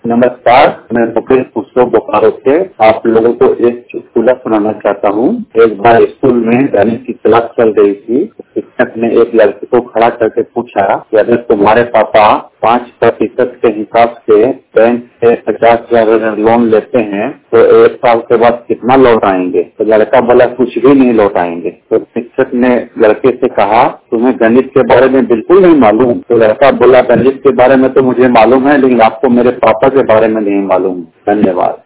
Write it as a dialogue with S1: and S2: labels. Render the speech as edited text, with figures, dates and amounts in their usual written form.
S1: नमस्कार, मैं मुकेश पुष्पो बोकारो से आप लोगों को एक चुटकुला सुनाना चाहता हूँ। एक बार स्कूल में गणित की क्लास चल रही थी। शिक्षक ने एक लड़के को खड़ा करके पूछा कि अगर तुम्हारे पापा 5% के हिसाब से बैंक से 50,000 लोन लेते हैं तो 1 साल के बाद कितना लौट आएंगे? तो लड़का बोला कुछ भी नहीं लौट आएंगे। तो शिक्षक ने लड़के से कहा तुम्हें गणित के बारे में बिल्कुल नहीं मालूम? तो लड़का बोला गणित के बारे में तो मुझे मालूम है, लेकिन आपको मेरे पापा के बारे में नहीं मालूम। धन्यवाद।